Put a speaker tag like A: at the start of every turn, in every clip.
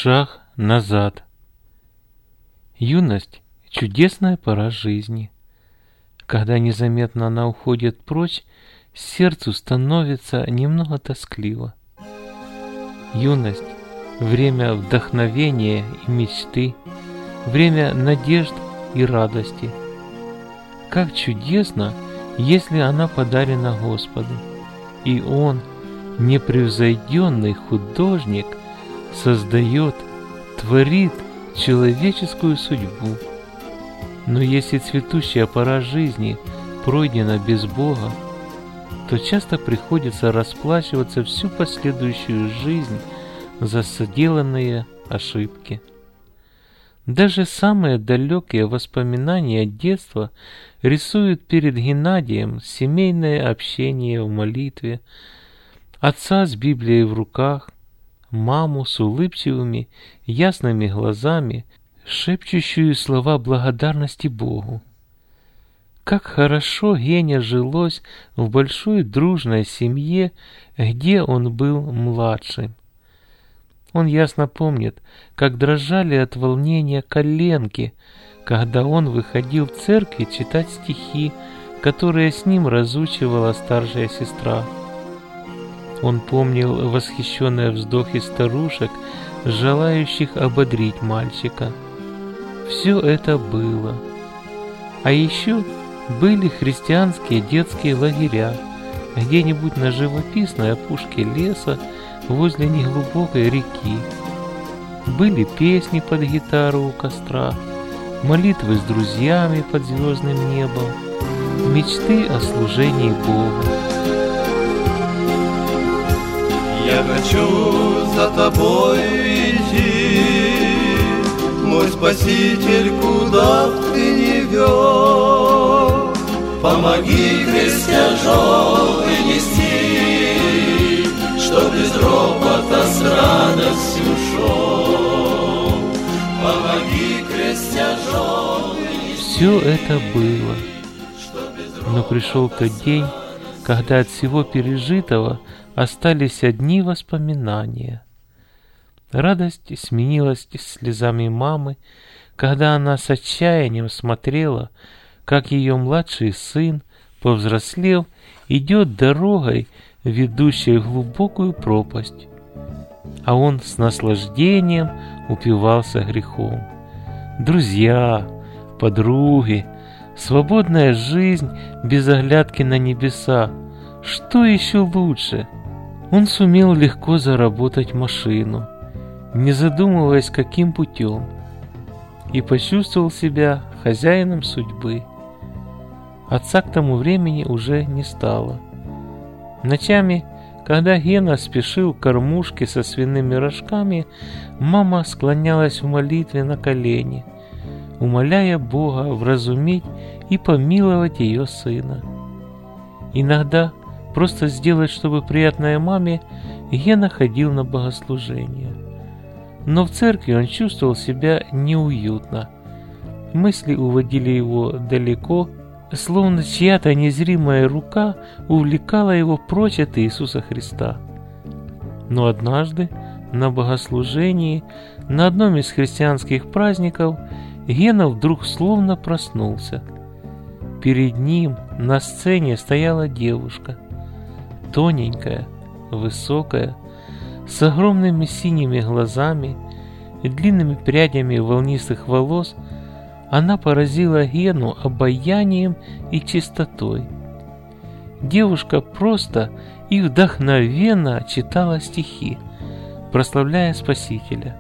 A: Шаг назад. Юность – чудесная пора жизни. Когда незаметно она уходит прочь, сердцу становится немного тоскливо. Юность – время вдохновения и мечты, время надежд и радости. Как чудесно, если она подарена Господу, и Он, непревзойденный художник, создает, творит человеческую судьбу. Но если цветущая пора жизни пройдена без Бога, то часто приходится расплачиваться всю последующую жизнь за соделанные ошибки. Даже самые далекие воспоминания детства рисуют перед Геннадием семейное общение в молитве, отца с Библией в руках, маму с улыбчивыми, ясными глазами, шепчущую слова благодарности Богу. Как хорошо Гене жилось в большой дружной семье, где он был младшим. Он ясно помнит, как дрожали от волнения коленки, когда он выходил в церкви читать стихи, которые с ним разучивала старшая сестра. Он помнил восхищенные вздохи старушек, желающих ободрить мальчика. Все это было. А еще были христианские детские лагеря, где-нибудь на живописной опушке леса возле неглубокой реки. Были песни под гитару у костра, молитвы с друзьями под звездным небом, мечты о служении Богу.
B: Я хочу за тобой идти, мой Спаситель, куда б ты ни вел. Помоги крест тяжелый нести, чтоб без ропота с радостью шел. Помоги крест тяжелый нести.
A: Все это было, но пришел тот день, когда от всего пережитого остались одни воспоминания. Радость сменилась слезами мамы, когда она с отчаянием смотрела, как ее младший сын, повзрослев, идет дорогой, ведущей в глубокую пропасть, а он с наслаждением упивался грехом. Друзья, подруги, свободная жизнь без оглядки на небеса. Что еще лучше? Он сумел легко заработать машину, не задумываясь, каким путем, и почувствовал себя хозяином судьбы. Отца к тому времени уже не стало. Ночами, когда Гена спешил к кормушке со свиными рожками, мама склонялась в молитве на колени, умоляя Бога вразумить и помиловать ее сына. Иногда, просто сделать, чтобы приятное маме, Гена ходил на богослужение. Но в церкви он чувствовал себя неуютно. Мысли уводили его далеко, словно чья-то незримая рука увлекала его прочь от Иисуса Христа. Но однажды на богослужении, на одном из христианских праздников, Гена вдруг словно проснулся. Перед ним на сцене стояла девушка, тоненькая, высокая, с огромными синими глазами и длинными прядями волнистых волос. Она поразила Гену обаянием и чистотой. Девушка просто и вдохновенно читала стихи, прославляя Спасителя.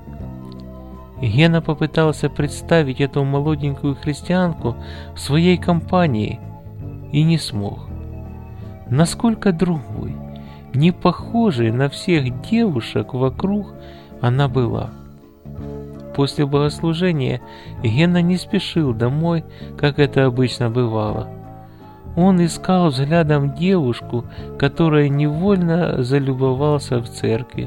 A: Гена попытался представить эту молоденькую христианку в своей компании и не смог. Насколько другой, не похожей на всех девушек вокруг она была. После богослужения Гена не спешил домой, как это обычно бывало. Он искал взглядом девушку, которой невольно залюбовался в церкви.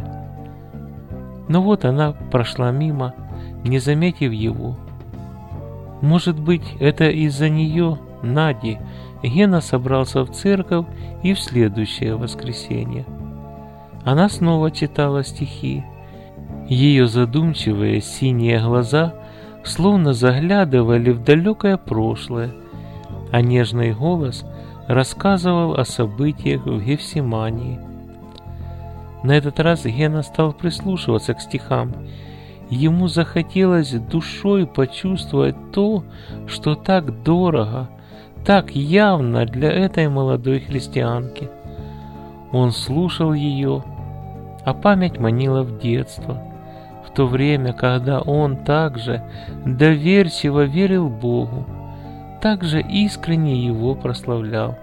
A: Но вот она прошла мимо, не заметив его. Может быть, это из-за нее, Нади, Гена собрался в церковь и в следующее воскресенье. Она снова читала стихи, Ее задумчивые синие глаза словно заглядывали в далекое прошлое, а нежный голос рассказывал о событиях в Гефсимании. На этот раз Гена стал прислушиваться к стихам. Ему захотелось душой почувствовать то, что так дорого, так явно для этой молодой христианки. Он слушал ее, а память манила в детство, в то время, когда он также доверчиво верил Богу, также искренне Его прославлял.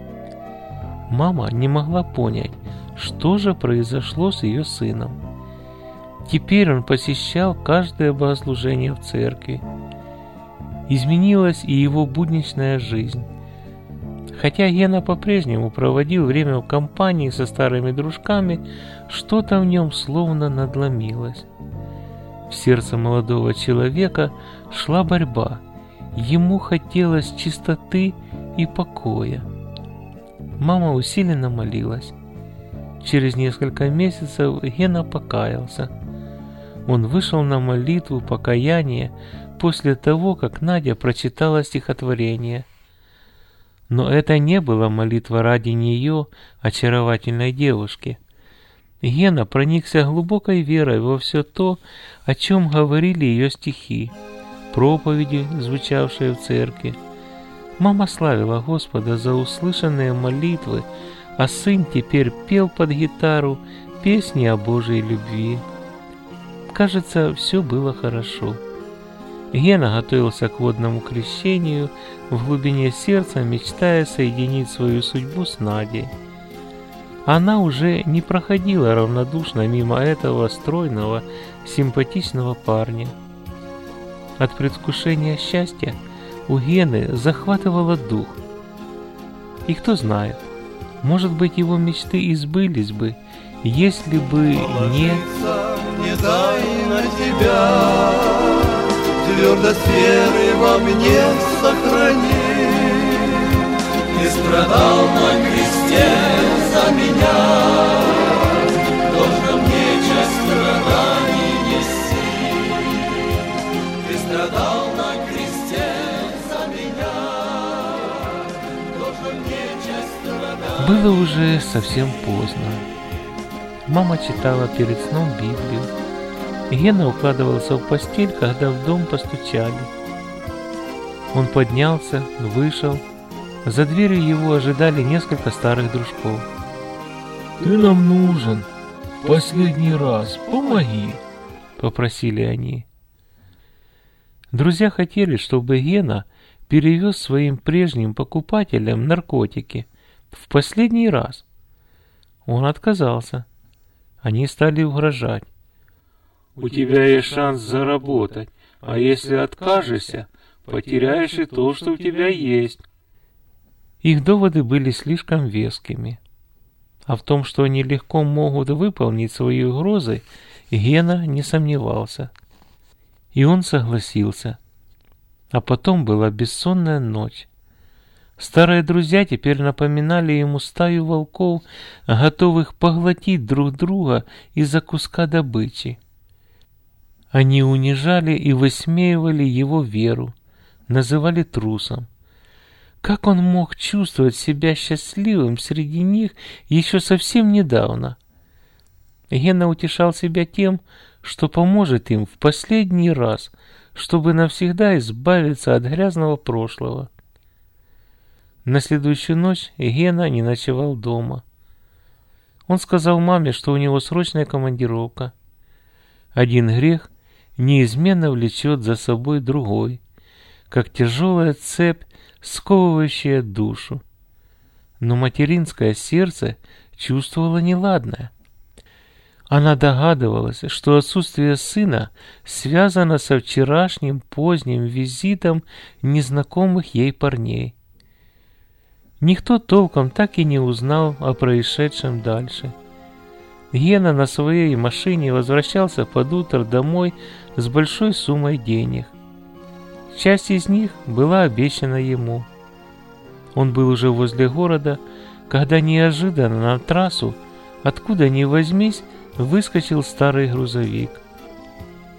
A: Мама не могла понять, что же произошло с ее сыном. Теперь он посещал каждое богослужение в церкви. Изменилась и его будничная жизнь. Хотя Гена по-прежнему проводил время в компании со старыми дружками, что-то в нем словно надломилось. В сердце молодого человека шла борьба. Ему хотелось чистоты и покоя. Мама усиленно молилась. Через несколько месяцев Гена покаялся. Он вышел на молитву покаяния после того, как Надя прочитала стихотворение. Но это не была молитва ради нее, очаровательной девушки. Гена проникся глубокой верой во все то, о чем говорили ее стихи, проповеди, звучавшие в церкви. Мама славила Господа за услышанные молитвы, а сын теперь пел под гитару песни о Божьей любви. Кажется, все было хорошо. Гена готовился к водному крещению, в глубине сердца мечтая соединить свою судьбу с Надей. Она уже не проходила равнодушно мимо этого стройного, симпатичного парня. От предвкушения счастья у Гены захватывало дух. И кто знает, может быть, его мечты избылись бы, если бы не
B: дай на тебя, твердость веры во мне сохрани. Ты страдал на кресте за меня, должно мне часть страданий неси. Ты страдал на кресте за меня, должно мне часть страданий.
A: Было уже совсем поздно. Мама читала перед сном Библию. Гена укладывался в постель, когда в дом постучали. Он поднялся, вышел. За дверью его ожидали несколько старых дружков. «Ты нам нужен. Последний раз. Помоги», — попросили они. Друзья хотели, чтобы Гена перевез своим прежним покупателям наркотики в последний раз. Он отказался. Они стали угрожать. «У тебя есть шанс заработать, а если откажешься, потеряешь и то, что у тебя есть». Их доводы были слишком вескими. А в том, что они легко могут выполнить свои угрозы, Гена не сомневался. И он согласился. А потом была бессонная ночь. Старые друзья теперь напоминали ему стаю волков, готовых поглотить друг друга из-за куска добычи. Они унижали и высмеивали его веру, называли трусом. Как он мог чувствовать себя счастливым среди них еще совсем недавно? Гена утешал себя тем, что поможет им в последний раз, чтобы навсегда избавиться от грязного прошлого. На следующую ночь Гена не ночевал дома. Он сказал маме, что у него срочная командировка. Один грех неизменно влечет за собой другой, как тяжелая цепь, сковывающая душу. Но материнское сердце чувствовало неладное. Она догадывалась, что отсутствие сына связано со вчерашним поздним визитом незнакомых ей парней. Никто толком так и не узнал о происшедшем дальше. Гена на своей машине возвращался под утро домой с большой суммой денег. Часть из них была обещана ему. Он был уже возле города, когда неожиданно на трассу, откуда ни возьмись, выскочил старый грузовик.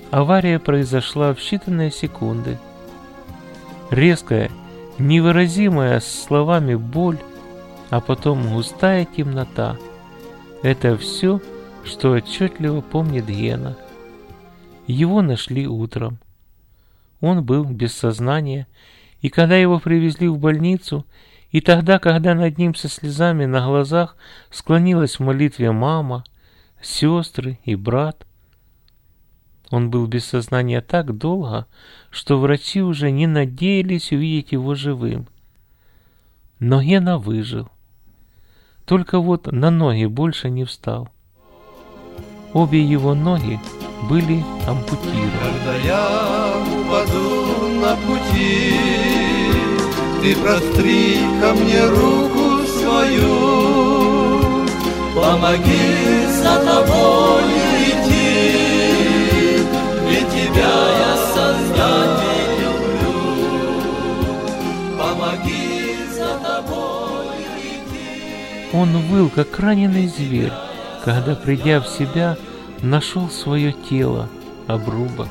A: Авария произошла в считанные секунды. Резкая, невыразимая словами боль, а потом густая темнота. Это все, что отчетливо помнит Гена. Его нашли утром. Он был без сознания, и когда его привезли в больницу, и тогда, когда над ним со слезами на глазах склонилась в молитве мама, сестры и брат, он был без сознания так долго, что врачи уже не надеялись увидеть его живым. Но Гена выжил. Только вот на ноги больше не встал. Обе его ноги были ампутированы.
B: Когда я упаду на пути, ты простри ко мне руку свою, помоги за тобою идти, ведь тебя я Создатель люблю, помоги за тобою идти.
A: Он выл, как раненый зверь, когда, придя в себя, нашел свое тело, обрубок.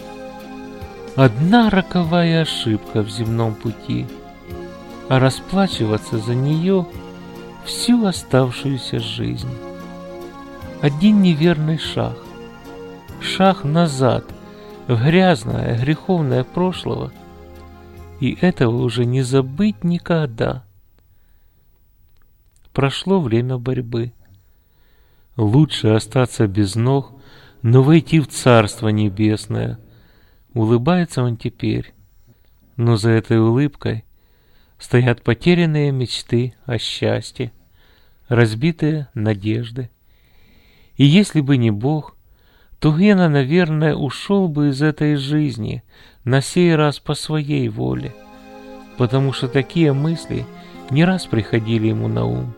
A: Одна роковая ошибка в земном пути, а расплачиваться за нее всю оставшуюся жизнь. Один неверный шаг, шаг назад в грязное, греховное прошлое, и этого уже не забыть никогда. Прошло время борьбы. Лучше остаться без ног, но войти в Царство Небесное. Улыбается он теперь, но за этой улыбкой стоят потерянные мечты о счастье, разбитые надежды. И если бы не Бог, то Гена, наверное, ушел бы из этой жизни, на сей раз по своей воле, потому что такие мысли не раз приходили ему на ум.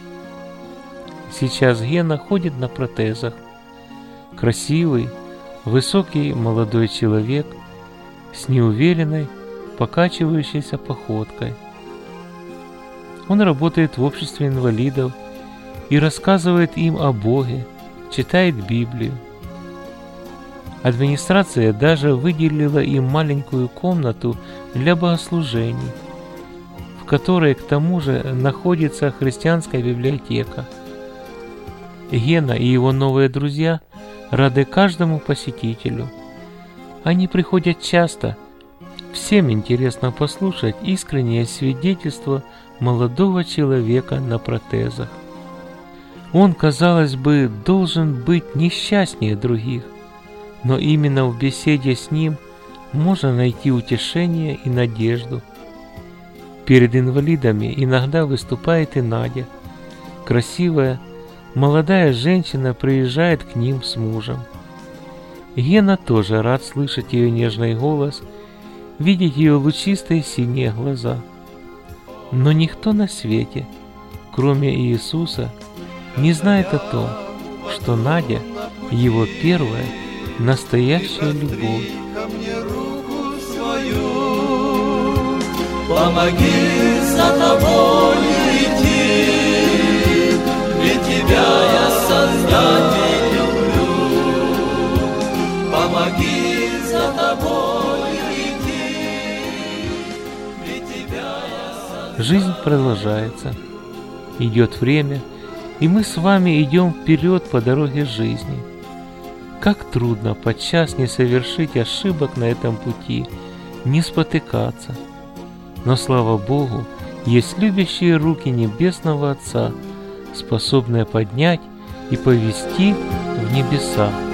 A: Сейчас Гена ходит на протезах. Красивый, высокий молодой человек с неуверенной, покачивающейся походкой. Он работает в обществе инвалидов и рассказывает им о Боге, читает Библию. Администрация даже выделила им маленькую комнату для богослужений, в которой к тому же находится христианская библиотека. Гена и его новые друзья рады каждому посетителю. Они приходят часто. Всем интересно послушать искреннее свидетельство молодого человека на протезах. Он, казалось бы, должен быть несчастнее других, но именно в беседе с ним можно найти утешение и надежду. Перед инвалидами иногда выступает и Надя, красивая, молодая женщина приезжает к ним с мужем. Гена тоже рад слышать ее нежный голос, видеть ее лучистые синие глаза. Но никто на свете, кроме Иисуса, не знает о том, что Надя – его первая, настоящая любовь.
B: Помоги за тобою идти, ведь тебя я Создатель люблю. Помоги за тобою идти, ведь тебя я Создатель.
A: Жизнь продолжается, идет время, и мы с вами идем вперед по дороге жизни. Как трудно подчас не совершить ошибок на этом пути, не спотыкаться. Но, слава Богу, есть любящие руки Небесного Отца, способные поднять и повести в небеса.